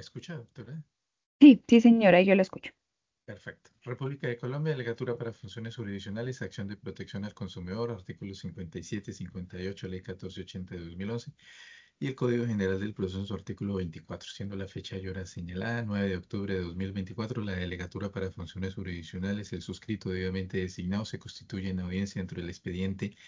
escucha, doctora? Sí, sí, señora, yo lo escucho. Perfecto. República de Colombia, Delegatura para Funciones Jurisdiccionales, Acción de Protección al Consumidor, artículos 57 y 58, Ley 1480 de 2011 y el Código General del Proceso en su artículo 24, siendo la fecha y hora señalada, 9 de octubre de 2024, la Delegatura para Funciones Jurisdiccionales, el suscrito debidamente designado, se constituye en audiencia dentro del expediente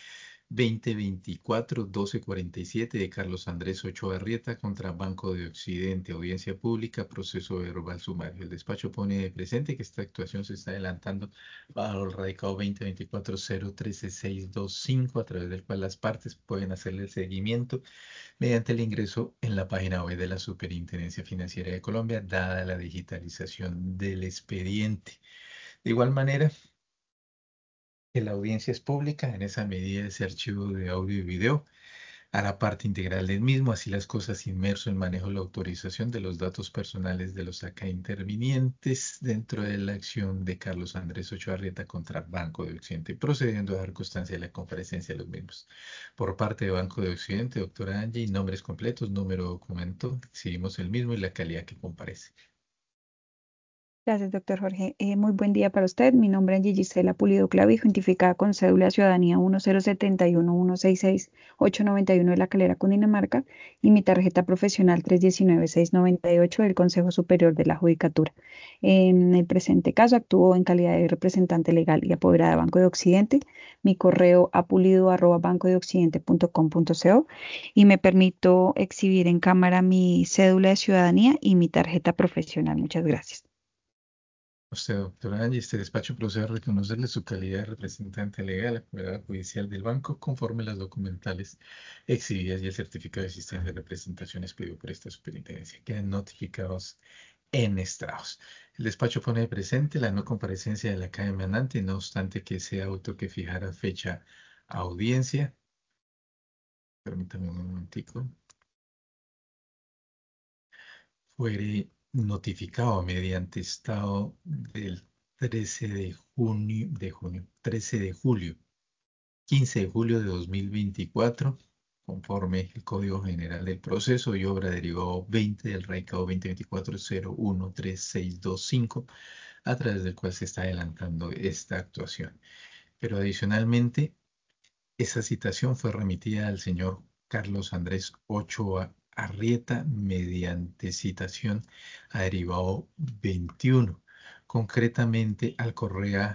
2024-1247 de Carlos Andrés Ochoa Arrieta contra Banco de Occidente, audiencia pública, proceso verbal sumario. El despacho pone de presente que esta actuación se está adelantando bajo el radicado 2024-013625, a través del cual las partes pueden hacerle el seguimiento mediante el ingreso en la página web de la Superintendencia Financiera de Colombia, dada la digitalización del expediente. De igual manera, que la audiencia es pública, en esa medida ese archivo de audio y video a la parte integral del mismo, así las cosas inmerso en manejo de la autorización de los datos personales de los acá intervinientes dentro de la acción de Carlos Andrés Ochoa Arrieta contra Banco de Occidente, procediendo a dar constancia de la comparecencia de los mismos. Por parte de Banco de Occidente, doctora Angie, nombres completos, número de documento, exhibimos el mismo y la calidad que comparece. Gracias, doctor Jorge. Muy buen día para usted. Mi nombre es Gisela Pulido Clavijo, identificada con cédula de ciudadanía 1071166891 de la Calera, Cundinamarca, y mi tarjeta profesional 319698 del Consejo Superior de la Judicatura. En el presente caso, actúo en calidad de representante legal y apoderada de Banco de Occidente. Mi correo apulido@bancodeoccidente.com.co y me permito exhibir en cámara mi cédula de ciudadanía y mi tarjeta profesional. Muchas gracias. Usted, doctora Angie, este despacho procede a reconocerle su calidad de representante legal a la Procuradora Judicial del Banco conforme a las documentales exhibidas y el certificado de existencia de representación expedido por esta superintendencia. Quedan notificados en estrados. El despacho pone de presente la no comparecencia de la calle emanante, no obstante que sea auto que fijara fecha audiencia. Permítame un momentico. Fuere notificado mediante estado del 13 13 de julio, 15 de julio de 2024, conforme el Código General del Proceso y obra derivado 20 del Radicado 2024-013625, a través del cual se está adelantando esta actuación. Pero adicionalmente, esa citación fue remitida al señor Carlos Andrés Ochoa Arrieta mediante citación a derivado 21, concretamente al correo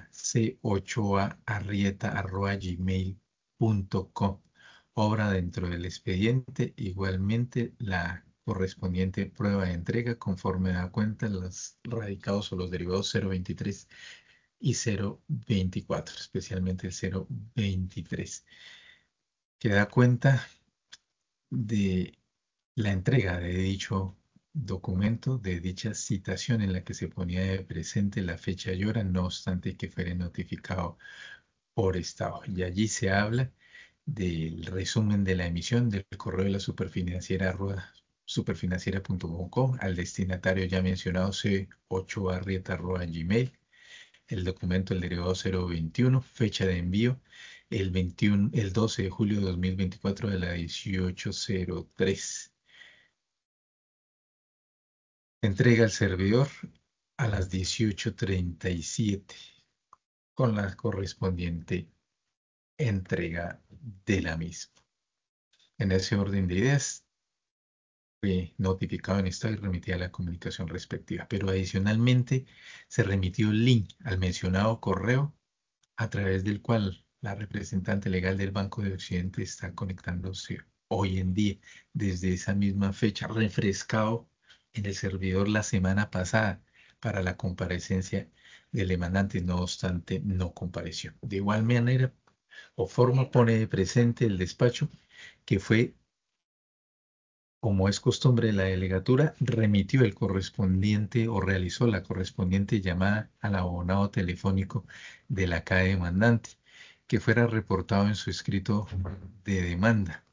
c8arrieta@gmail.com. Obra dentro del expediente igualmente la correspondiente prueba de entrega conforme da cuenta los radicados o los derivados 023 y 024, especialmente el 023, que da cuenta de la entrega de dicho documento, de dicha citación en la que se ponía de presente la fecha y hora, no obstante que fuera notificado por estado. Y allí se habla del resumen de la emisión del correo de la superfinanciera superfinanciera.com al destinatario ya mencionado c8arrieta@gmail. El documento, el derivado 021, fecha de envío, el 12 de julio de 2024 de la 1803. Entrega al servidor a las 18:37 con la correspondiente entrega de la misma. En ese orden de ideas, fue notificado en estado y remitida la comunicación respectiva. Pero adicionalmente, se remitió el link al mencionado correo a través del cual la representante legal del Banco de Occidente está conectándose hoy en día, desde esa misma fecha, refrescado en el servidor la semana pasada para la comparecencia del emanante, no obstante, no compareció. De igual manera o forma pone de presente el despacho que fue, como es costumbre de la delegatura, remitió el correspondiente o realizó la correspondiente llamada al abonado telefónico de la CAE demandante, que fuera reportado en su escrito de demanda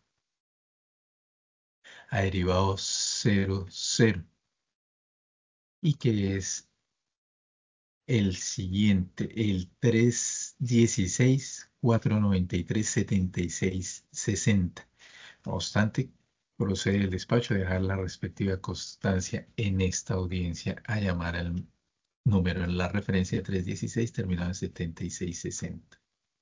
a derivado 00 y que es el siguiente, el 316-493-7660. No obstante, procede el despacho a dejar la respectiva constancia en esta audiencia a llamar al número en la referencia 316 terminado en 7660.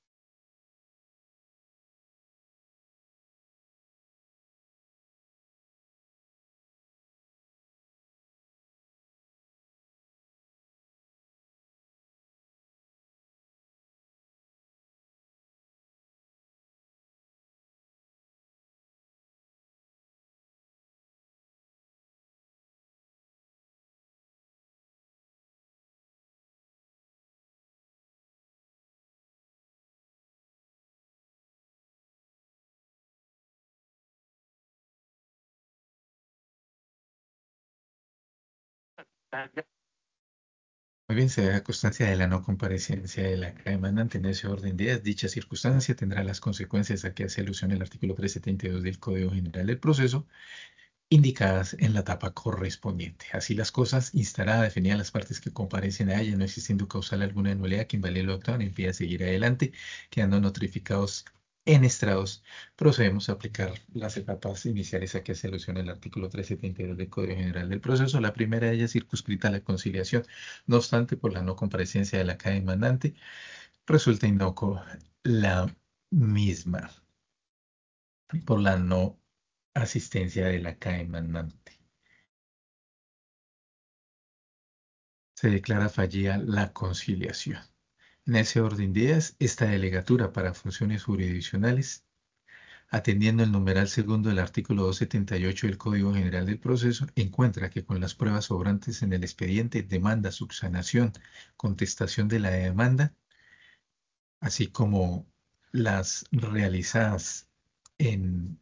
Muy bien, se deja constancia de la no comparecencia de la demandante en ese orden de ideas. Dicha circunstancia tendrá las consecuencias a que hace alusión el artículo 372 del Código General del Proceso, indicadas en la etapa correspondiente. Así las cosas, instará a definir a las partes que comparecen a ella, no existiendo causal alguna de nulidad que invalide lo actual, impida seguir adelante, quedando notificados en estrados. Procedemos a aplicar las etapas iniciales a que hace alusión el artículo 372 del Código General del Proceso. La primera de ellas circunscrita a la conciliación. No obstante, por la no comparecencia de la acá demandante, resulta inocuo la misma por la no asistencia de la acá demandante. Se declara fallida la conciliación. En ese orden de ideas, esta delegatura para funciones jurisdiccionales, atendiendo el numeral segundo del artículo 278 del Código General del Proceso, encuentra que con las pruebas sobrantes en el expediente demanda, subsanación, contestación de la demanda, así como las realizadas en,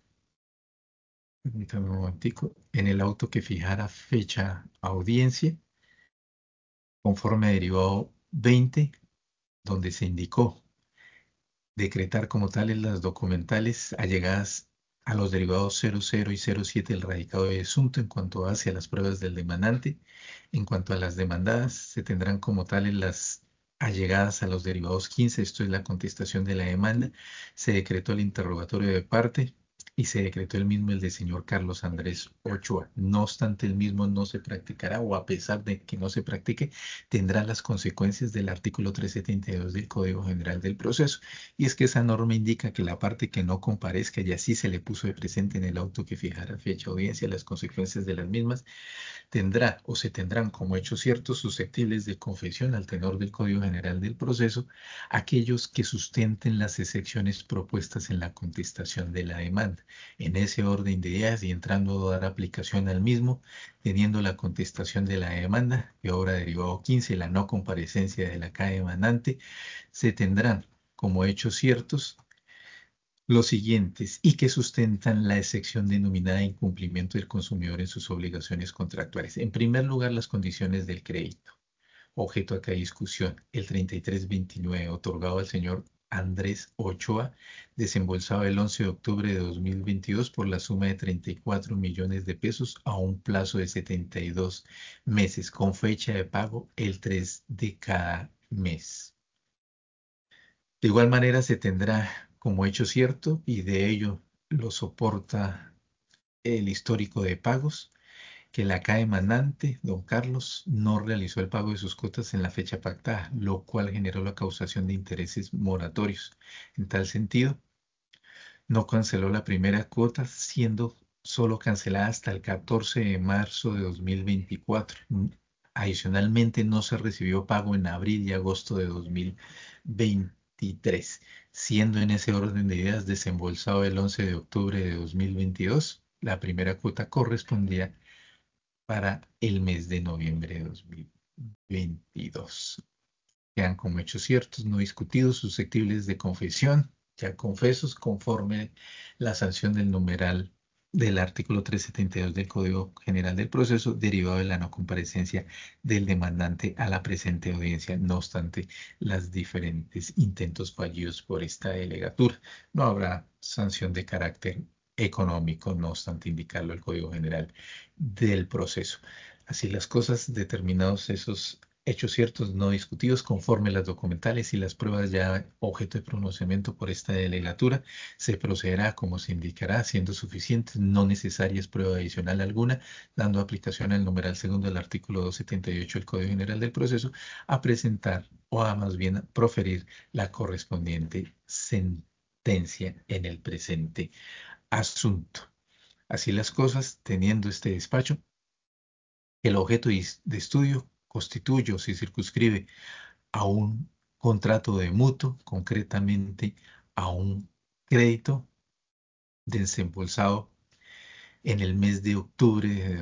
permítame un momentico, en el auto que fijara fecha audiencia, conforme a derivado 20, donde se indicó decretar como tales las documentales allegadas a los derivados 00 y 07 del radicado de asunto en cuanto hace a las pruebas del demandante. En cuanto a las demandadas, se tendrán como tales las allegadas a los derivados 15, esto es la contestación de la demanda. Se decretó el interrogatorio de parte y se decretó el mismo el de señor Carlos Andrés Ochoa. No obstante, el mismo no se practicará o a pesar de que no se practique, tendrá las consecuencias del artículo 372 del Código General del Proceso. Y es que esa norma indica que la parte que no comparezca y así se le puso de presente en el auto que fijara fecha audiencia, las consecuencias de las mismas tendrá o se tendrán como hechos ciertos susceptibles de confesión al tenor del Código General del Proceso aquellos que sustenten las excepciones propuestas en la contestación de la demanda. En ese orden de ideas y entrando a dar aplicación al mismo, teniendo la contestación de la demanda, que obra derivado 15, la no comparecencia de la CAE demandante, se tendrán como hechos ciertos los siguientes y que sustentan la excepción denominada incumplimiento del consumidor en sus obligaciones contractuales. En primer lugar, las condiciones del crédito. Objeto acá de discusión, el 3329, otorgado al señor Andrés Ochoa, desembolsado el 11 de octubre de 2022 por la suma de 34 millones de pesos a un plazo de 72 meses, con fecha de pago el 3 de cada mes. De igual manera se tendrá como hecho cierto, y de ello lo soporta el histórico de pagos, que la CAE emanante, don Carlos, no realizó el pago de sus cuotas en la fecha pactada, lo cual generó la causación de intereses moratorios. En tal sentido, no canceló la primera cuota, siendo solo cancelada hasta el 14 de marzo de 2024. Adicionalmente, no se recibió pago en abril y agosto de 2023, siendo en ese orden de ideas desembolsado el 11 de octubre de 2022. La primera cuota correspondía para el mes de noviembre de 2022. Quedan como hechos ciertos, no discutidos, susceptibles de confesión, ya confesos, conforme la sanción del numeral del artículo 372 del Código General del Proceso, derivado de la no comparecencia del demandante a la presente audiencia. No obstante, los diferentes intentos fallidos por esta delegatura, no habrá sanción de carácter económico, no obstante indicarlo el Código General del Proceso. Así las cosas, determinados esos hechos ciertos no discutidos conforme las documentales y las pruebas ya objeto de pronunciamiento por esta delegatura, se procederá como se indicará, siendo suficientes, no necesarias prueba adicional alguna, dando aplicación al numeral segundo del artículo 278 del Código General del Proceso, a presentar o a más bien proferir la correspondiente sentencia en el presente asunto. Así las cosas, teniendo este despacho, el objeto de estudio constituye o se circunscribe a un contrato de mutuo, concretamente a un crédito desembolsado en el mes de octubre de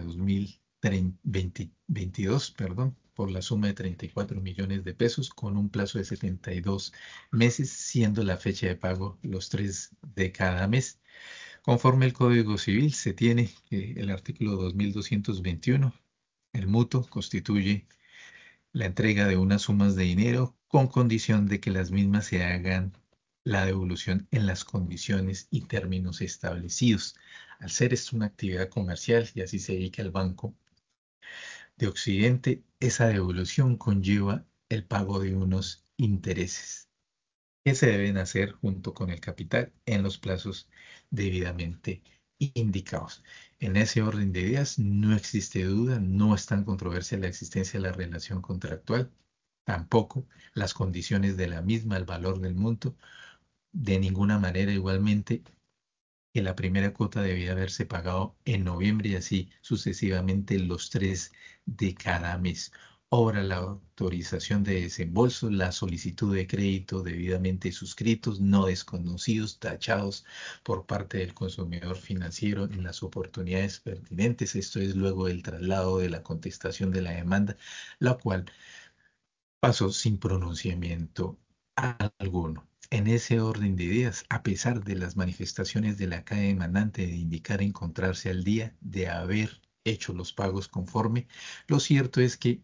2022, perdón, por la suma de 34 millones de pesos con un plazo de 72 meses, siendo la fecha de pago los 3 de cada mes. Conforme el Código Civil, se tiene el artículo 2221, el mutuo constituye la entrega de unas sumas de dinero con condición de que las mismas se hagan la devolución en las condiciones y términos establecidos. Al ser esto una actividad comercial y así se dedica el Banco de Occidente, esa devolución conlleva el pago de unos intereses que se deben hacer junto con el capital en los plazos debidamente indicados. En ese orden de ideas no existe duda, no está en controversia la existencia de la relación contractual, tampoco las condiciones de la misma, el valor del monto, de ninguna manera igualmente que la primera cuota debía haberse pagado en noviembre y así sucesivamente los 3 de cada mes. Obra la autorización de desembolso, la solicitud de crédito debidamente suscritos, no desconocidos, tachados por parte del consumidor financiero en las oportunidades pertinentes. Esto es luego del traslado de la contestación de la demanda, la cual pasó sin pronunciamiento alguno. En ese orden de ideas, a pesar de las manifestaciones de la caja demandante de indicar encontrarse al día de haber hecho los pagos conforme, lo cierto es que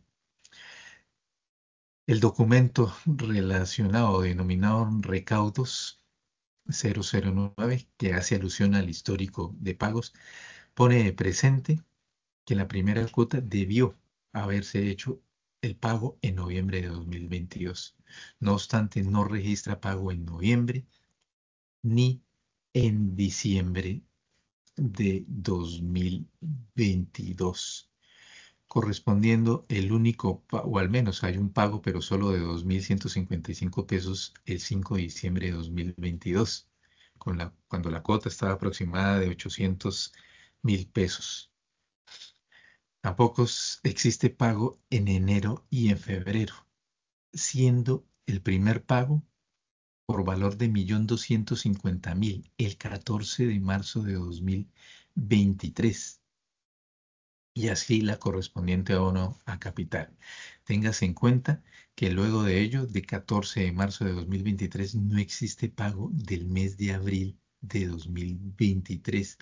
el documento relacionado denominado recaudos 009, que hace alusión al histórico de pagos, pone de presente que la primera cuota debió haberse hecho el pago en noviembre de 2022. No obstante, no registra pago en noviembre ni en diciembre de 2022, correspondiendo el único, o al menos hay un pago, pero solo de 2.155 pesos el 5 de diciembre de 2022, cuando la cuota estaba aproximada de 800.000 pesos. Tampoco existe pago en enero y en febrero, siendo el primer pago por valor de 1.250.000 el 14 de marzo de 2023 y así la correspondiente abono a capital. Téngase en cuenta que luego de ello, de 14 de marzo de 2023, no existe pago del mes de abril de 2023,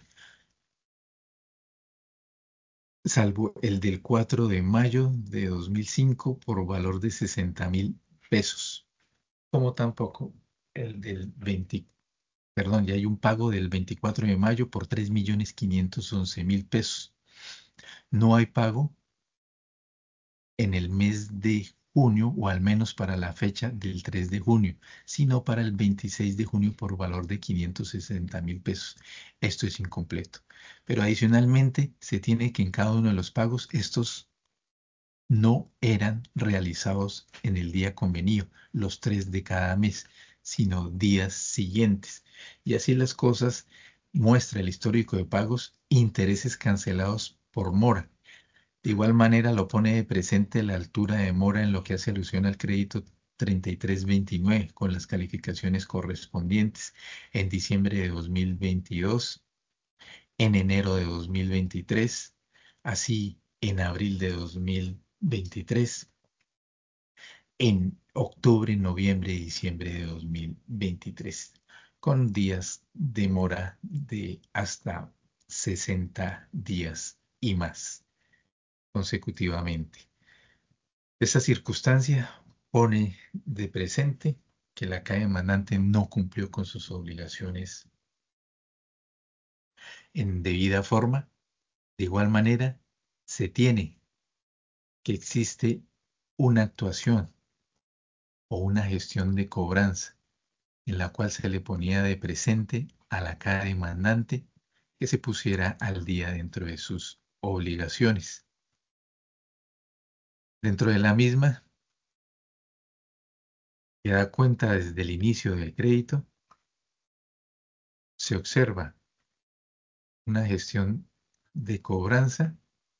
salvo el del 4 de mayo de 2005 por valor de 60.000 pesos, como tampoco el del 20, perdón, ya hay un pago del 24 de mayo por 3.511.000 pesos. No hay pago en el mes de junio, o al menos para la fecha del 3 de junio, sino para el 26 de junio por valor de 560.000 pesos. Esto es incompleto. Pero adicionalmente se tiene que en cada uno de los pagos estos no eran realizados en el día convenido, los 3 de cada mes, sino días siguientes. Y así las cosas, muestra el histórico de pagos, intereses cancelados por mora. De igual manera lo pone de presente la altura de mora en lo que hace alusión al crédito 3329 con las calificaciones correspondientes en diciembre de 2022, en enero de 2023, así en abril de 2023, en octubre, noviembre y diciembre de 2023, con días de mora de hasta 60 días y más consecutivamente. Esta circunstancia pone de presente que la caja demandante no cumplió con sus obligaciones en debida forma. De igual manera, se tiene que existe una actuación o una gestión de cobranza en la cual se le ponía de presente a la cada demandante que se pusiera al día dentro de sus obligaciones. Dentro de la misma, que da cuenta desde el inicio del crédito, se observa una gestión de cobranza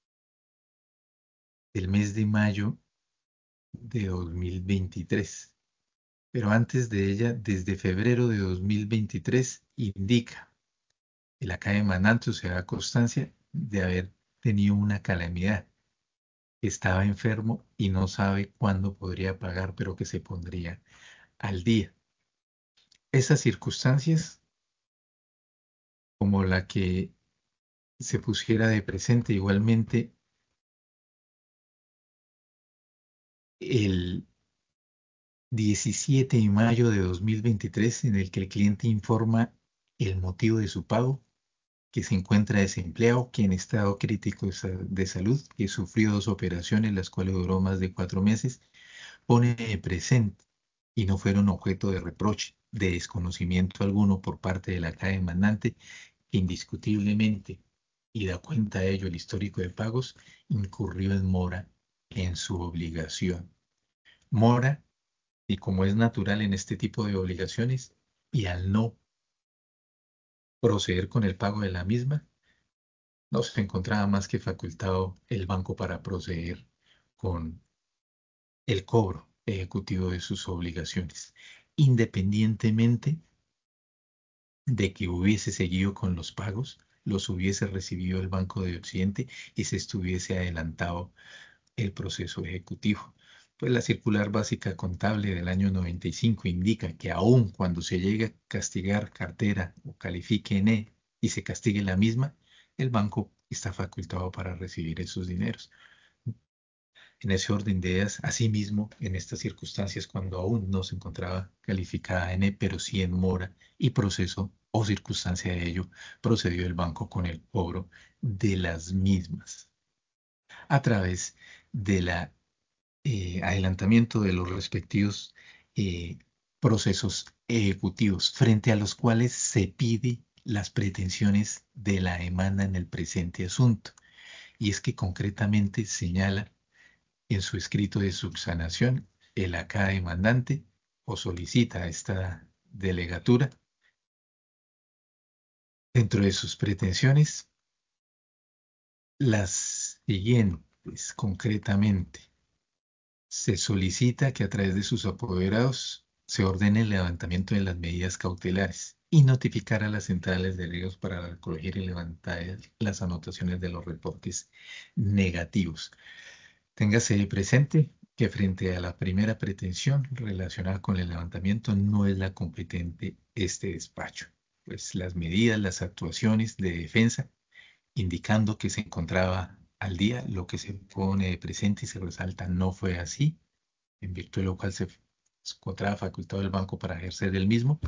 del mes de mayo de 2023. Pero antes de ella, desde febrero de 2023, indica que la calle Mananto se da constancia de haber tenido una calamidad, que estaba enfermo y no sabe cuándo podría pagar, pero que se pondría al día. Esas circunstancias, como la que se pusiera de presente igualmente el 17 de mayo de 2023, en el que el cliente informa el motivo de su pago, que se encuentra desempleado, que en estado crítico de salud, que sufrió dos operaciones, las cuales duró más de 4 meses, pone de presente y no fueron objeto de reproche, de desconocimiento alguno por parte de la caja demandante, que indiscutiblemente, y da cuenta de ello el histórico de pagos, incurrió en mora en su obligación. Mora, y como es natural en este tipo de obligaciones, y al no proceder con el pago de la misma, no se encontraba más que facultado el banco para proceder con el cobro ejecutivo de sus obligaciones, independientemente de que hubiese seguido con los pagos, los hubiese recibido el Banco de Occidente y se estuviese adelantado el proceso ejecutivo. Pues la circular básica contable del año 95 indica que aun cuando se llegue a castigar cartera o califique en E y se castigue la misma, el banco está facultado para recibir esos dineros. En ese orden de ideas, asimismo, en estas circunstancias, cuando aún no se encontraba calificada en E, pero sí en mora y proceso o circunstancia de ello, procedió el banco con el cobro de las mismas a través de la adelantamiento de los respectivos eh, procesos ejecutivos frente a los cuales se pide las pretensiones de la demanda en el presente asunto. Y es que concretamente señala en su escrito de subsanación el acá demandante o solicita esta delegatura dentro de sus pretensiones las siguientes concretamente. Se solicita que a través de sus apoderados se ordene el levantamiento de las medidas cautelares y notificar a las centrales de riesgos para recoger y levantar las anotaciones de los reportes negativos. Téngase presente que frente a la primera pretensión relacionada con el levantamiento no es la competente este despacho, pues las medidas, las actuaciones de defensa indicando que se encontraba al día, lo que se pone de presente y se resalta no fue así, en virtud de lo cual se encontraba facultado el banco para ejercer el mismo,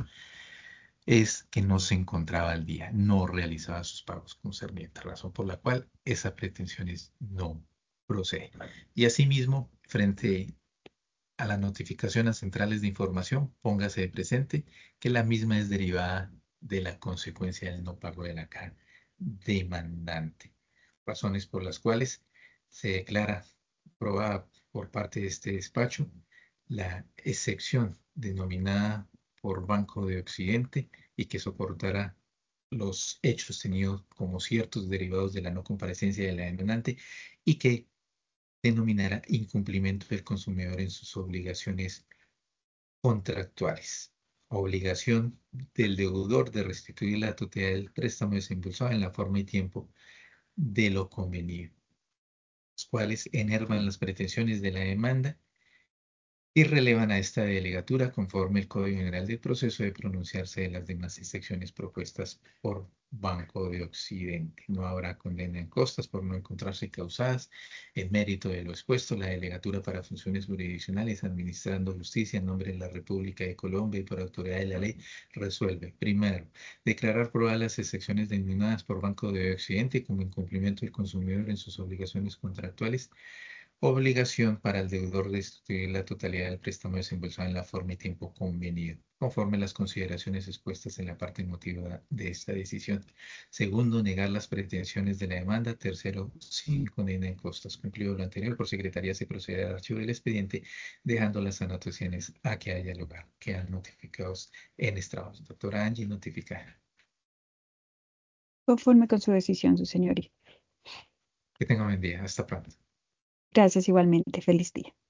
es que no se encontraba al día, no realizaba sus pagos concernientes, razón por la cual esa pretensión no procede. Y asimismo, frente a la notificación a centrales de información, póngase de presente que la misma es derivada de la consecuencia del no pago de la CAN demandante. Razones por las cuales se declara aprobada por parte de este despacho la excepción denominada por Banco de Occidente y que soportará los hechos tenidos como ciertos derivados de la no comparecencia de la demandante y que denominará incumplimiento del consumidor en sus obligaciones contractuales. Obligación del deudor de restituir la totalidad del préstamo desembolsado en la forma y tiempo de lo convenido, los cuales enervan las pretensiones de la demanda y relevan a esta delegatura conforme el Código General del Proceso de pronunciarse de las demás secciones propuestas por Banco de Occidente. No habrá condena en costas por no encontrarse causadas en mérito de lo expuesto. La delegatura para funciones jurisdiccionales administrando justicia en nombre de la República de Colombia y por autoridad de la ley resuelve. Primero, declarar probadas las excepciones denominadas por Banco de Occidente como incumplimiento del consumidor en sus obligaciones contractuales Obligación para el deudor de sustituir la totalidad del préstamo desembolsado en la forma y tiempo convenido, conforme a las consideraciones expuestas en la parte motivada de esta decisión. Segundo, negar las pretensiones de la demanda. Tercero, sin condena en costas. Cumplido lo anterior, por secretaría se procede al archivo del expediente, dejando las anotaciones a que haya lugar. Quedan notificados en extremos. Doctora Angie, notificada. Conforme con su decisión, su señoría. Que tenga un buen día. Hasta pronto. Gracias igualmente. Feliz día.